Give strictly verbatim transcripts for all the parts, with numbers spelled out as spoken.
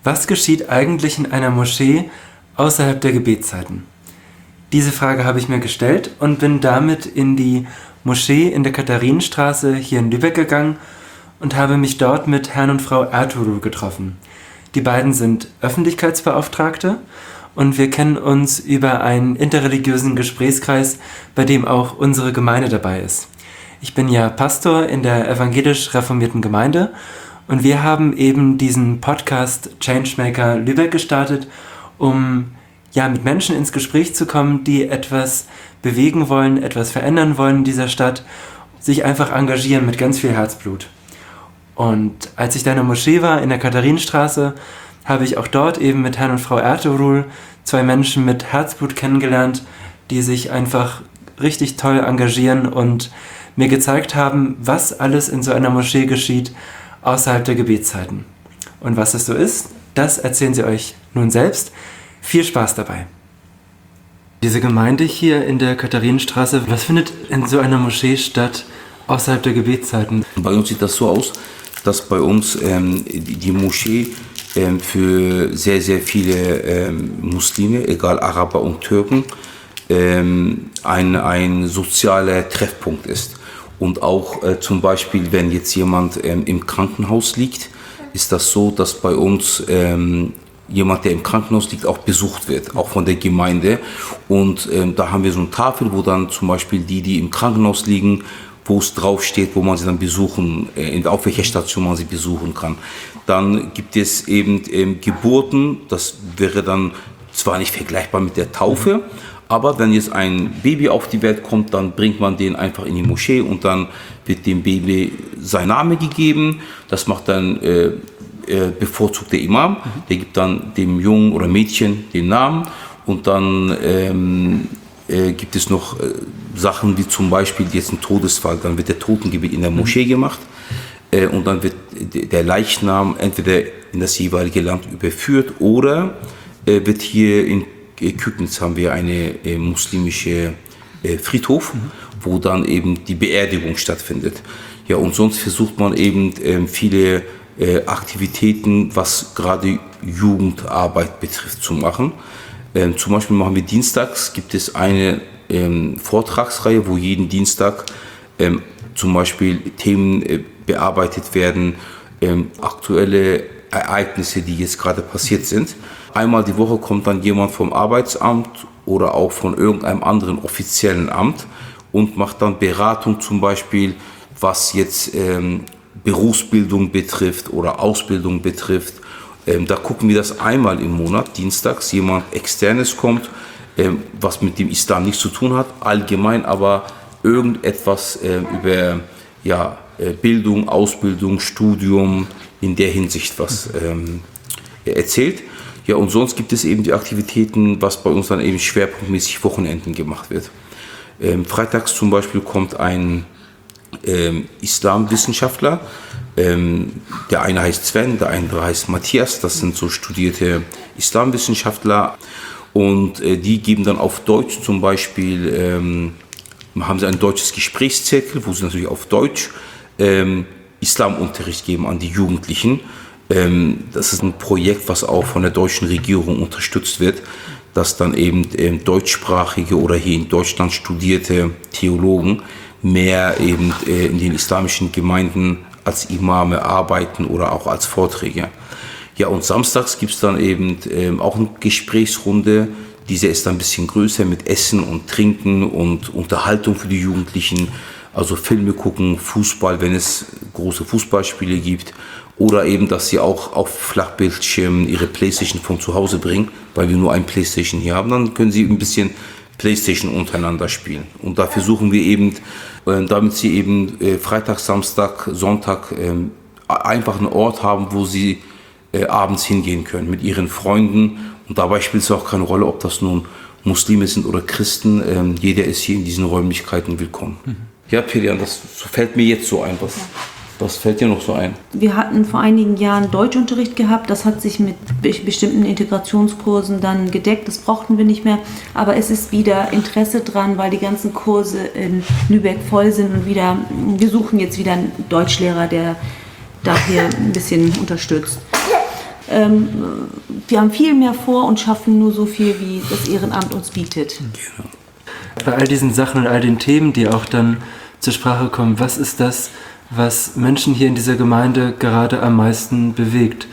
Was geschieht eigentlich in einer Moschee außerhalb der Gebetszeiten? Diese Frage habe ich mir gestellt und bin damit in die Moschee in der Katharinenstraße hier in Lübeck gegangen und habe mich dort mit Herrn und Frau Ertuğrul getroffen. Die beiden sind Öffentlichkeitsbeauftragte und wir kennen uns über einen interreligiösen Gesprächskreis, bei dem auch unsere Gemeinde dabei ist. Ich bin ja Pastor in der evangelisch reformierten Gemeinde und wir haben eben diesen Podcast Changemaker Lübeck gestartet, um ja mit Menschen ins Gespräch zu kommen, die etwas bewegen wollen, etwas verändern wollen in dieser Stadt, sich einfach engagieren mit ganz viel Herzblut. Und als ich da in der Moschee war, in der Katharinenstraße, habe ich auch dort eben mit Herrn und Frau Ertuğrul zwei Menschen mit Herzblut kennengelernt, die sich einfach richtig toll engagieren und mir gezeigt haben, was alles in so einer Moschee geschieht außerhalb der Gebetszeiten. Und was das so ist, das erzählen sie euch nun selbst. Viel Spaß dabei. Diese Gemeinde hier in der Katharinenstraße, was findet in so einer Moschee statt außerhalb der Gebetszeiten? Bei uns sieht das so aus, dass bei uns ähm, die, die Moschee ähm, für sehr, sehr viele ähm, Muslime, egal Araber und Türken, ähm, ein, ein sozialer Treffpunkt ist. Und auch äh, zum Beispiel, wenn jetzt jemand ähm, im Krankenhaus liegt, ist das so, dass bei uns ähm, jemand, der im Krankenhaus liegt, auch besucht wird, auch von der Gemeinde. Und ähm, da haben wir so eine Tafel, wo dann zum Beispiel die, die im Krankenhaus liegen, wo es draufsteht, wo man sie dann besuchen, äh, auf welcher Station man sie besuchen kann. Dann gibt es eben ähm, Geburten, das wäre dann zwar nicht vergleichbar mit der Taufe, aber wenn jetzt ein Baby auf die Welt kommt, dann bringt man den einfach in die Moschee und dann wird dem Baby sein Name gegeben. Das macht dann äh, äh, bevorzugt der Imam. Der gibt dann dem Jungen oder Mädchen den Namen und dann ähm, äh, gibt es noch äh, Sachen wie zum Beispiel jetzt ein Todesfall. Dann wird der Totengebet in der Moschee gemacht äh, und dann wird der Leichnam entweder in das jeweilige Land überführt oder äh, wird hier in Kügnitz haben wir eine äh, muslimische äh, Friedhof, mhm. wo dann eben die Beerdigung stattfindet. Ja, und sonst versucht man eben äh, viele äh, Aktivitäten, was gerade Jugendarbeit betrifft, zu machen. Ähm, zum Beispiel machen wir dienstags, gibt es eine ähm, Vortragsreihe, wo jeden Dienstag ähm, zum Beispiel Themen äh, bearbeitet werden, ähm, aktuelle Ereignisse, die jetzt gerade passiert sind. Einmal die Woche kommt dann jemand vom Arbeitsamt oder auch von irgendeinem anderen offiziellen Amt und macht dann Beratung zum Beispiel, was jetzt ähm, Berufsbildung betrifft oder Ausbildung betrifft. Ähm, da gucken wir das einmal im Monat, dienstags, jemand Externes kommt, ähm, was mit dem Islam nichts zu tun hat, allgemein aber irgendetwas äh, über ja, Bildung, Ausbildung, Studium, in der Hinsicht was ähm, erzählt. Ja, und sonst gibt es eben die Aktivitäten, was bei uns dann eben schwerpunktmäßig Wochenenden gemacht wird. Ähm, freitags zum Beispiel kommt ein ähm, Islamwissenschaftler, ähm, der eine heißt Sven, der andere heißt Matthias, das sind so studierte Islamwissenschaftler und äh, die geben dann auf Deutsch zum Beispiel, ähm, haben sie ein deutsches Gesprächszirkel, wo sie natürlich auf Deutsch ähm, Islamunterricht geben an die Jugendlichen. Ähm, das ist ein Projekt, was auch von der deutschen Regierung unterstützt wird, dass dann eben ähm, deutschsprachige oder hier in Deutschland studierte Theologen mehr eben äh, in den islamischen Gemeinden als Imame arbeiten oder auch als Vorträge. Ja, und samstags gibt es dann eben ähm, auch eine Gesprächsrunde. Diese ist dann ein bisschen größer mit Essen und Trinken und Unterhaltung für die Jugendlichen. Also Filme gucken, Fußball, wenn es große Fußballspiele gibt. Oder eben, dass sie auch auf Flachbildschirmen ihre Playstation von zu Hause bringen, weil wir nur ein Playstation hier haben. Dann können sie ein bisschen Playstation untereinander spielen. Und da versuchen wir eben, äh, damit sie eben äh, Freitag, Samstag, Sonntag äh, einfach einen Ort haben, wo sie äh, abends hingehen können mit ihren Freunden. Und dabei spielt es auch keine Rolle, ob das nun Muslime sind oder Christen. Ähm, jeder ist hier in diesen Räumlichkeiten willkommen. Mhm. Ja, Pelian, das fällt mir jetzt so ein. Was, was fällt dir noch so ein? Wir hatten vor einigen Jahren Deutschunterricht gehabt. Das hat sich mit bestimmten Integrationskursen dann gedeckt. Das brauchten wir nicht mehr. Aber es ist wieder Interesse dran, weil die ganzen Kurse in Lübeck voll sind. Und wieder, wir suchen jetzt wieder einen Deutschlehrer, der da hier ein bisschen unterstützt. ähm, wir haben viel mehr vor und schaffen nur so viel, wie das Ehrenamt uns bietet. Genau. Bei all diesen Sachen und all den Themen, die auch dann zur Sprache kommen, was ist das, was Menschen hier in dieser Gemeinde gerade am meisten bewegt?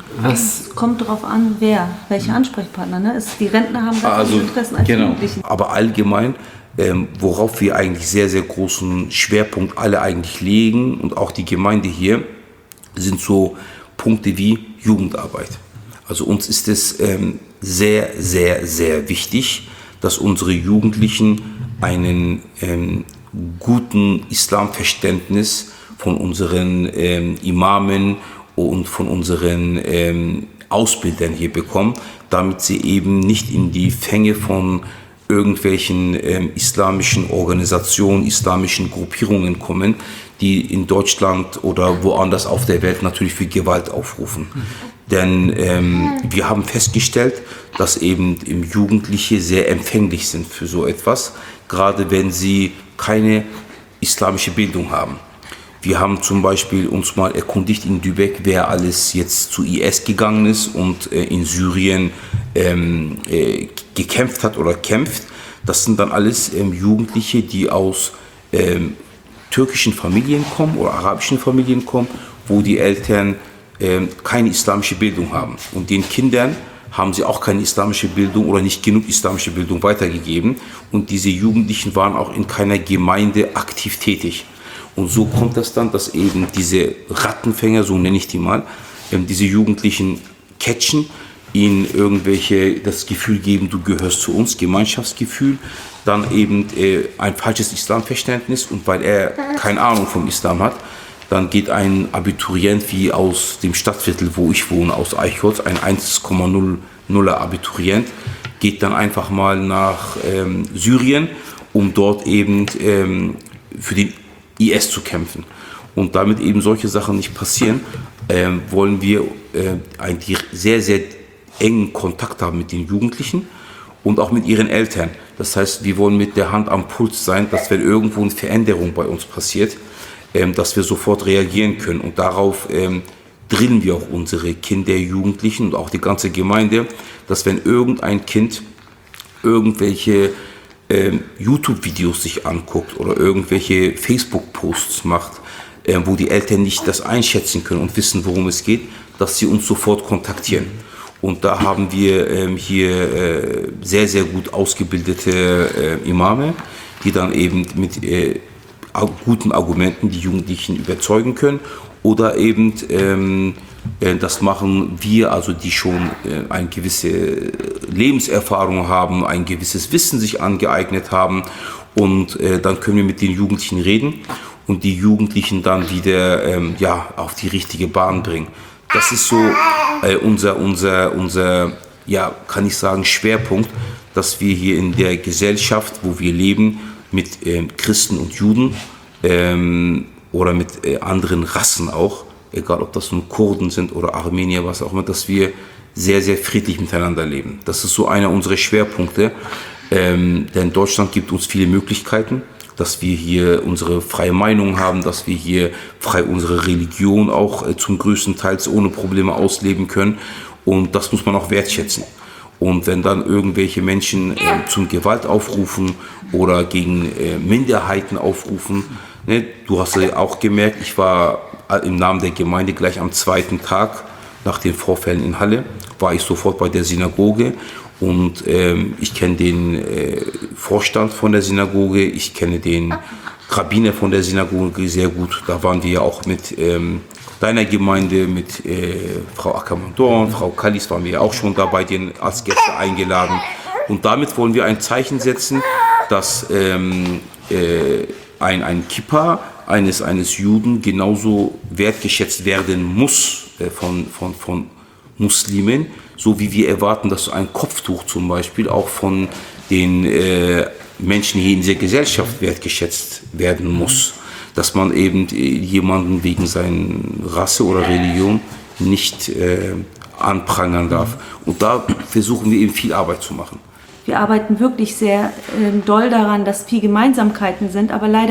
Was Es kommt darauf an, wer, welche Ansprechpartner. Ne? Es, die Rentner haben ganz Also, andere Interessen als die genau. Jugendlichen. Aber allgemein, ähm, worauf wir eigentlich sehr, sehr großen Schwerpunkt alle eigentlich legen und auch die Gemeinde hier, sind so Punkte wie Jugendarbeit. Also uns ist es ähm, sehr, sehr, sehr wichtig, dass unsere Jugendlichen einen ähm, guten Islamverständnis von unseren ähm, Imamen und von unseren ähm, Ausbildern hier bekommen, damit sie eben nicht in die Fänge von irgendwelchen ähm, islamischen Organisationen, islamischen Gruppierungen kommen, die in Deutschland oder woanders auf der Welt natürlich für Gewalt aufrufen. Mhm. Denn ähm, wir haben festgestellt, dass eben Jugendliche sehr empfänglich sind für so etwas, gerade wenn sie keine islamische Bildung haben. Wir haben zum Beispiel uns mal erkundigt in Lübeck, wer alles jetzt zu I S gegangen ist und äh, in Syrien ähm, äh, gekämpft hat oder kämpft. Das sind dann alles ähm, Jugendliche, die aus ähm, türkischen Familien kommen oder arabischen Familien kommen, wo die Eltern ähm, keine islamische Bildung haben. Und den Kindern haben sie auch keine islamische Bildung oder nicht genug islamische Bildung weitergegeben. Und diese Jugendlichen waren auch in keiner Gemeinde aktiv tätig. Und so kommt das dann, dass eben diese Rattenfänger, so nenne ich die mal, ähm, diese Jugendlichen catchen, ihnen irgendwelche das Gefühl geben, du gehörst zu uns, Gemeinschaftsgefühl, dann eben äh, ein falsches Islamverständnis, und weil er keine Ahnung vom Islam hat, dann geht ein Abiturient wie aus dem Stadtviertel, wo ich wohne, aus Eichholz, ein eins Komma nuller Abiturient, geht dann einfach mal nach ähm, Syrien, um dort eben ähm, für den I S zu kämpfen. Und damit eben solche Sachen nicht passieren, ähm, wollen wir äh, einen sehr, sehr engen Kontakt haben mit den Jugendlichen und auch mit ihren Eltern. Das heißt, wir wollen mit der Hand am Puls sein, dass wenn irgendwo eine Veränderung bei uns passiert, ähm, dass wir sofort reagieren können. Und darauf ähm, drillen wir auch unsere Kinder, Jugendlichen und auch die ganze Gemeinde, dass wenn irgendein Kind irgendwelche ähm, YouTube-Videos sich anguckt oder irgendwelche Facebook-Posts macht, äh, wo die Eltern nicht das einschätzen können und wissen, worum es geht, dass sie uns sofort kontaktieren. Und da haben wir ähm, hier äh, sehr, sehr gut ausgebildete äh, Imame, die dann eben mit äh, guten Argumenten die Jugendlichen überzeugen können. Oder eben, ähm, äh, das machen wir, also die schon äh, eine gewisse Lebenserfahrung haben, ein gewisses Wissen sich angeeignet haben. Und äh, dann können wir mit den Jugendlichen reden und die Jugendlichen dann wieder ähm, ja, auf die richtige Bahn bringen. Das ist so äh, unser, unser, unser, ja, kann ich sagen, Schwerpunkt, dass wir hier in der Gesellschaft, wo wir leben, mit äh, Christen und Juden ähm, oder mit äh, anderen Rassen auch, egal ob das nun Kurden sind oder Armenier, was auch immer, dass wir sehr, sehr friedlich miteinander leben. Das ist so einer unserer Schwerpunkte, ähm, denn Deutschland gibt uns viele Möglichkeiten, dass wir hier unsere freie Meinung haben, dass wir hier frei unsere Religion auch äh, zum größten Teil ohne Probleme ausleben können, und das muss man auch wertschätzen. Und wenn dann irgendwelche Menschen äh, zum Gewalt aufrufen oder gegen äh, Minderheiten aufrufen, ne, du hast ja auch gemerkt, ich war im Namen der Gemeinde gleich am zweiten Tag nach den Vorfällen in Halle, war ich sofort bei der Synagoge. Und ähm, ich kenne den äh, Vorstand von der Synagoge, ich kenne den Rabbiner von der Synagoge sehr gut. Da waren wir ja auch mit ähm, deiner Gemeinde, mit äh, Frau Ackermann-Dorn, Frau Kallis waren wir ja auch schon dabei, den als Gäste eingeladen. Und damit wollen wir ein Zeichen setzen, dass ähm, äh, ein, ein Kippa eines, eines Juden genauso wertgeschätzt werden muss äh, von, von, von Muslimen, so wie wir erwarten, dass ein Kopftuch zum Beispiel auch von den äh, Menschen hier in dieser Gesellschaft wertgeschätzt werden muss. Dass man eben äh, jemanden wegen seiner Rasse oder Religion nicht äh, anprangern darf. Und da versuchen wir eben viel Arbeit zu machen. Wir arbeiten wirklich sehr äh, doll daran, dass viel Gemeinsamkeiten sind, aber leider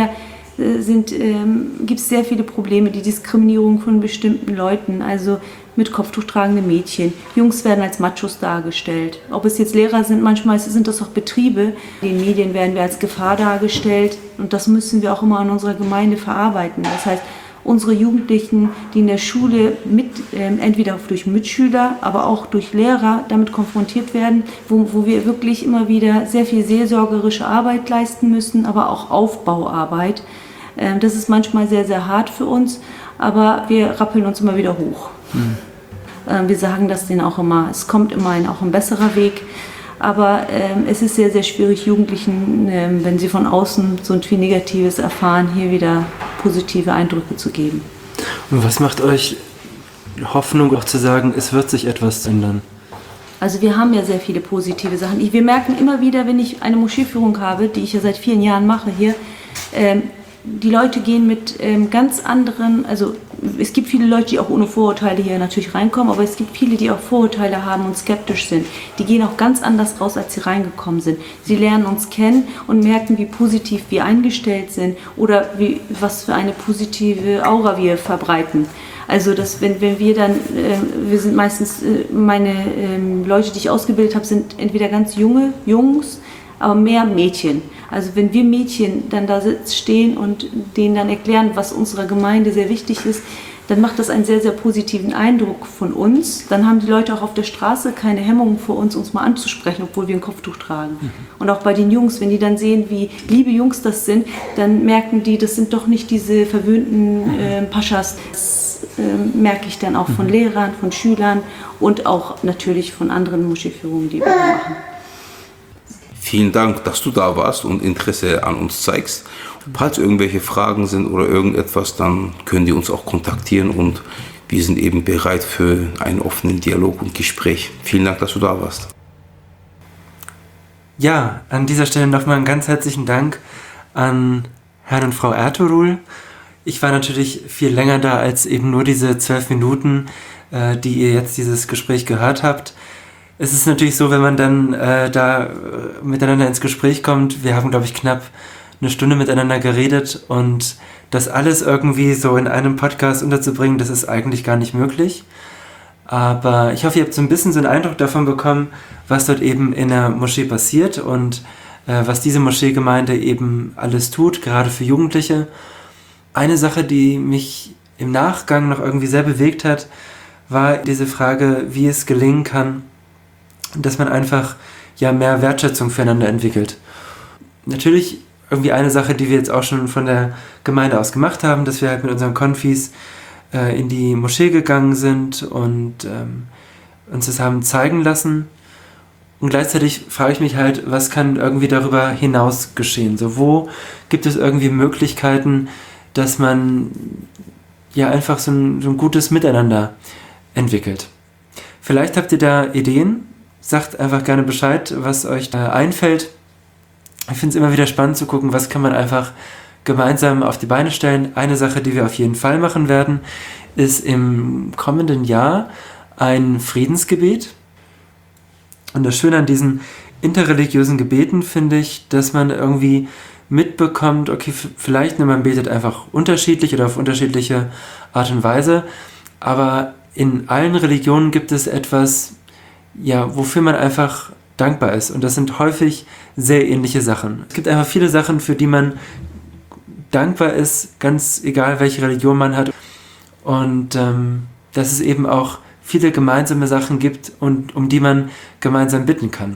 äh, sind, ähm, gibt es sehr viele Probleme, die Diskriminierung von bestimmten Leuten, also mit Kopftuch tragende Mädchen. Jungs werden als Machos dargestellt. Ob es jetzt Lehrer sind, manchmal sind das auch Betriebe. In den Medien werden wir als Gefahr dargestellt und das müssen wir auch immer in unserer Gemeinde verarbeiten. Das heißt, unsere Jugendlichen, die in der Schule mit, äh, entweder durch Mitschüler, aber auch durch Lehrer damit konfrontiert werden, wo, wo wir wirklich immer wieder sehr viel seelsorgerische Arbeit leisten müssen, aber auch Aufbauarbeit. Äh, das ist manchmal sehr, sehr hart für uns, aber wir rappeln uns immer wieder hoch. Mhm. Äh, wir sagen das denen auch immer, es kommt immerhin auch ein besserer Weg. Aber ähm, es ist sehr, sehr schwierig, Jugendlichen, ähm, wenn sie von außen so viel Negatives erfahren, hier wieder positive Eindrücke zu geben. Und was macht euch Hoffnung, auch zu sagen, es wird sich etwas ändern? Also wir haben ja sehr viele positive Sachen. Ich, wir merken immer wieder, wenn ich eine Moscheeführung habe, die ich ja seit vielen Jahren mache hier, ähm, die Leute gehen mit ähm, ganz anderen, also es gibt viele Leute, die auch ohne Vorurteile hier natürlich reinkommen, aber es gibt viele, die auch Vorurteile haben und skeptisch sind. Die gehen auch ganz anders raus, als sie reingekommen sind. Sie lernen uns kennen und merken, wie positiv wir eingestellt sind oder wie, was für eine positive Aura wir verbreiten. Also dass, wenn, wenn wir dann, äh, wir sind meistens, äh, meine äh, Leute, die ich ausgebildet habe, sind entweder ganz junge Jungs, aber mehr Mädchen. Also wenn wir Mädchen dann da stehen und denen dann erklären, was unserer Gemeinde sehr wichtig ist, dann macht das einen sehr, sehr positiven Eindruck von uns. Dann haben die Leute auch auf der Straße keine Hemmungen vor uns, uns mal anzusprechen, obwohl wir ein Kopftuch tragen. Mhm. Und auch bei den Jungs, wenn die dann sehen, wie liebe Jungs das sind, dann merken die, das sind doch nicht diese verwöhnten äh, Paschas. Das äh, merke ich dann auch von mhm. Lehrern, von Schülern und auch natürlich von anderen Moscheeführungen, die wir machen. Vielen Dank, dass du da warst und Interesse an uns zeigst. Falls irgendwelche Fragen sind oder irgendetwas, dann können die uns auch kontaktieren und wir sind eben bereit für einen offenen Dialog und Gespräch. Vielen Dank, dass du da warst. Ja, an dieser Stelle nochmal einen ganz herzlichen Dank an Herrn und Frau Ertuğrul. Ich war natürlich viel länger da als eben nur diese zwölf Minuten, äh, die ihr jetzt dieses Gespräch gehört habt. Es ist natürlich so, wenn man dann äh, da äh, miteinander ins Gespräch kommt, wir haben, glaube ich, knapp eine Stunde miteinander geredet und das alles irgendwie so in einem Podcast unterzubringen, das ist eigentlich gar nicht möglich. Aber ich hoffe, ihr habt so ein bisschen so einen Eindruck davon bekommen, was dort eben in der Moschee passiert und äh, was diese Moscheegemeinde eben alles tut, gerade für Jugendliche. Eine Sache, die mich im Nachgang noch irgendwie sehr bewegt hat, war diese Frage, wie es gelingen kann, dass man einfach ja mehr Wertschätzung füreinander entwickelt. Natürlich irgendwie eine Sache, die wir jetzt auch schon von der Gemeinde aus gemacht haben, dass wir halt mit unseren Konfis äh, in die Moschee gegangen sind und ähm, uns das haben zeigen lassen. Und gleichzeitig frage ich mich halt, was kann irgendwie darüber hinaus geschehen? So, wo gibt es irgendwie Möglichkeiten, dass man ja einfach so ein, so ein gutes Miteinander entwickelt? Vielleicht habt ihr da Ideen. Sagt einfach gerne Bescheid, was euch da einfällt. Ich finde es immer wieder spannend zu gucken, was kann man einfach gemeinsam auf die Beine stellen. Eine Sache, die wir auf jeden Fall machen werden, ist im kommenden Jahr ein Friedensgebet. Und das Schöne an diesen interreligiösen Gebeten finde ich, dass man irgendwie mitbekommt, okay, vielleicht ne, man betet einfach unterschiedlich oder auf unterschiedliche Art und Weise, aber in allen Religionen gibt es etwas, ja, wofür man einfach dankbar ist. Und das sind häufig sehr ähnliche Sachen. Es gibt einfach viele Sachen, für die man dankbar ist, ganz egal, welche Religion man hat. Und ähm, dass es eben auch viele gemeinsame Sachen gibt, und um die man gemeinsam bitten kann.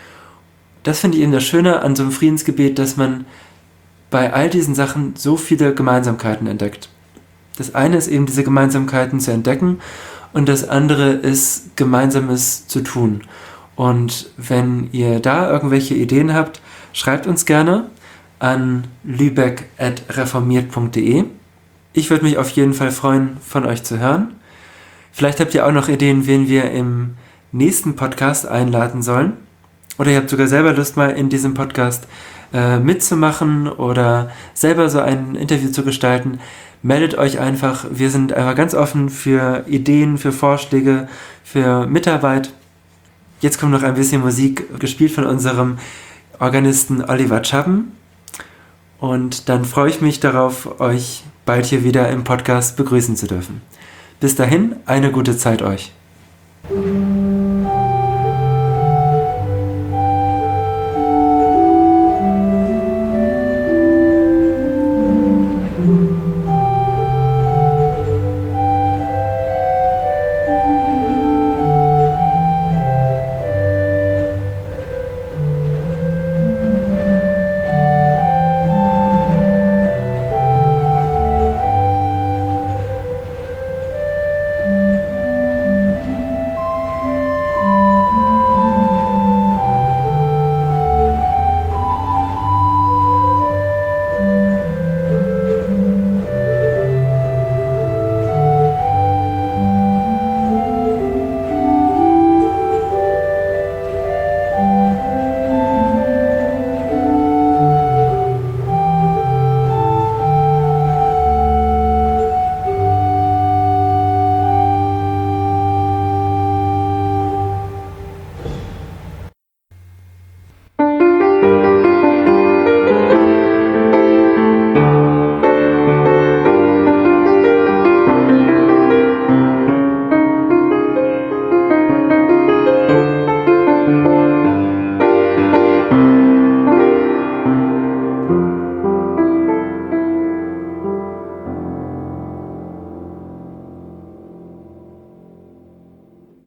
Das finde ich eben das Schöne an so einem Friedensgebet, dass man bei all diesen Sachen so viele Gemeinsamkeiten entdeckt. Das eine ist eben, diese Gemeinsamkeiten zu entdecken, und das andere ist, Gemeinsames zu tun. Und wenn ihr da irgendwelche Ideen habt, schreibt uns gerne an lübeck at reformiert punkt de. Ich würde mich auf jeden Fall freuen, von euch zu hören. Vielleicht habt ihr auch noch Ideen, wen wir im nächsten Podcast einladen sollen. Oder ihr habt sogar selber Lust, mal in diesem Podcast äh, mitzumachen oder selber so ein Interview zu gestalten. Meldet euch einfach. Wir sind einfach ganz offen für Ideen, für Vorschläge, für Mitarbeit. Jetzt kommt noch ein bisschen Musik, gespielt von unserem Organisten Oliver Czaben. Und dann freue ich mich darauf, euch bald hier wieder im Podcast begrüßen zu dürfen. Bis dahin, eine gute Zeit euch.